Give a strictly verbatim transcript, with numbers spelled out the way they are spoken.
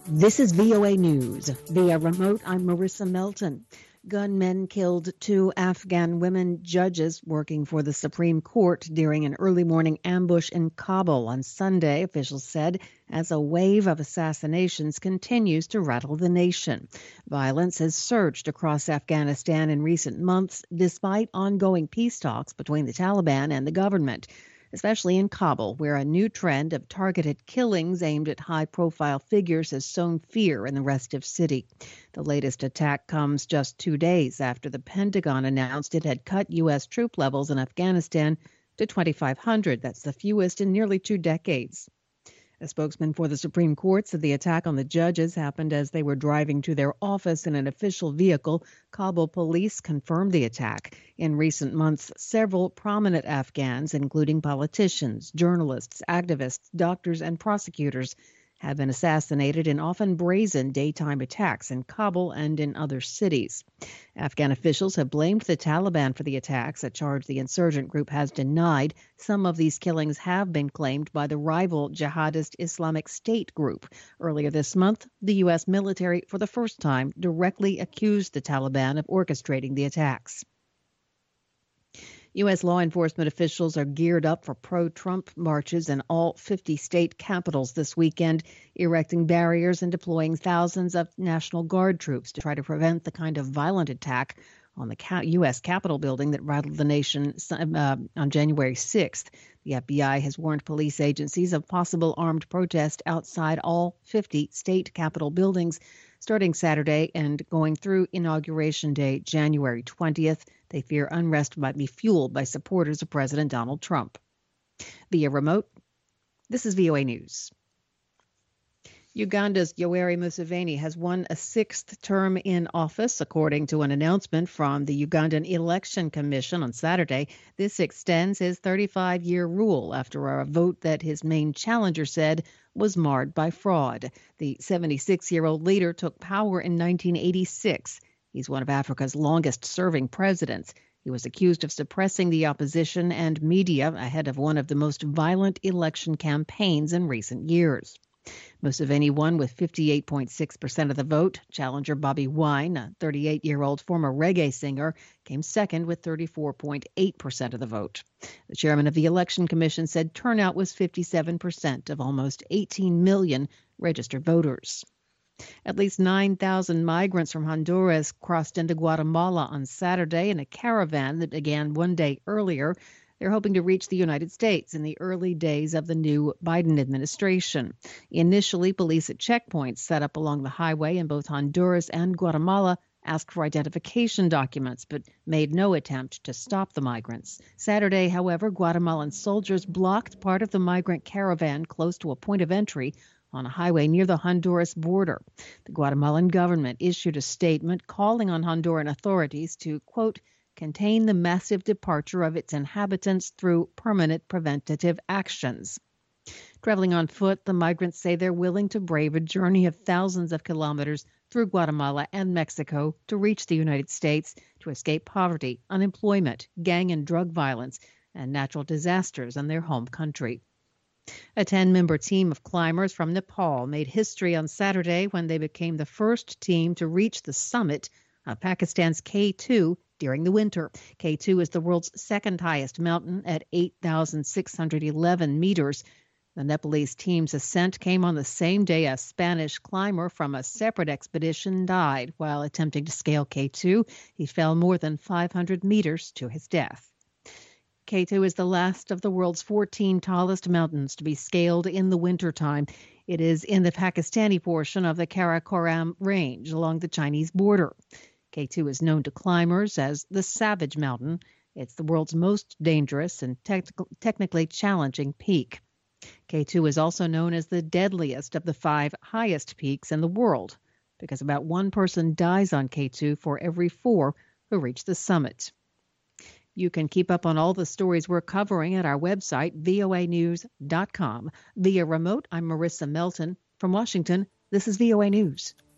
This is V O A News. Via remote, I'm Marissa Melton. Gunmen killed two Afghan women judges working for the Supreme Court during an early morning ambush in Kabul on Sunday, officials said, as a wave of assassinations continues to rattle the nation. Violence has surged across Afghanistan in recent months, despite ongoing peace talks between the Taliban and the government, especially in Kabul, where a new trend of targeted killings aimed at high-profile figures has sown fear in the restive city. The latest attack comes just two days after the Pentagon announced it had cut U S troop levels in Afghanistan to twenty-five hundred. That's the fewest in nearly two decades. A spokesman for the Supreme Court said the attack on the judges happened as they were driving to their office in an official vehicle. Kabul police confirmed the attack. In recent months, several prominent Afghans, including politicians, journalists, activists, doctors, and prosecutors, have been assassinated in often brazen daytime attacks in Kabul and in other cities. Afghan officials have blamed the Taliban for the attacks, a charge the insurgent group has denied. Some of these killings have been claimed by the rival jihadist Islamic State group. Earlier this month, the U S military, for the first time, directly accused the Taliban of orchestrating the attacks. U S law enforcement officials are geared up for pro-Trump marches in all fifty state capitals this weekend, erecting barriers and deploying thousands of National Guard troops to try to prevent the kind of violent attack on the U S Capitol building that rattled the nation uh, on January sixth. The F B I has warned police agencies of possible armed protest outside all fifty state Capitol buildings starting Saturday and going through Inauguration Day, January twentieth. They fear unrest might be fueled by supporters of President Donald Trump. Via remote, this is V O A News. Uganda's Yoweri Museveni has won a sixth term in office, according to an announcement from the Ugandan Election Commission on Saturday. This extends his thirty-five-year rule after a vote that his main challenger said was marred by fraud. The seventy-six-year-old leader took power in nineteen eighty-six. He's one of Africa's longest-serving presidents. He was accused of suppressing the opposition and media ahead of one of the most violent election campaigns in recent years. Museveni won with fifty-eight point six percent of the vote. Challenger Bobby Wine, a thirty-eight-year-old former reggae singer, came second with thirty-four point eight percent of the vote. The chairman of the Election Commission said turnout was fifty-seven percent of almost eighteen million registered voters. At least nine thousand migrants from Honduras crossed into Guatemala on Saturday in a caravan that began one day earlier. They're hoping to reach the United States in the early days of the new Biden administration. Initially, police at checkpoints set up along the highway in both Honduras and Guatemala asked for identification documents, but made no attempt to stop the migrants. Saturday, however, Guatemalan soldiers blocked part of the migrant caravan close to a point of entry on a highway near the Honduras border. The Guatemalan government issued a statement calling on Honduran authorities to, quote, contain the massive departure of its inhabitants through permanent preventative actions. Traveling on foot, the migrants say they're willing to brave a journey of thousands of kilometers through Guatemala and Mexico to reach the United States to escape poverty, unemployment, gang and drug violence, and natural disasters in their home country. A ten-member team of climbers from Nepal made history on Saturday when they became the first team to reach the summit of Pakistan's K two during the winter. K two is the world's second highest mountain at eight thousand six hundred eleven meters. The Nepalese team's ascent came on the same day a Spanish climber from a separate expedition died while attempting to scale K two. He fell more than five hundred meters to his death. K two is the last of the world's fourteen tallest mountains to be scaled in the wintertime. It is in the Pakistani portion of the Karakoram Range along the Chinese border. K two is known to climbers as the Savage Mountain. It's the world's most dangerous and technical, technically challenging peak. K two is also known as the deadliest of the five highest peaks in the world because about one person dies on K two for every four who reach the summit. You can keep up on all the stories we're covering at our website, V O A news dot com. Via remote, I'm Marissa Melton. From Washington, this is V O A News.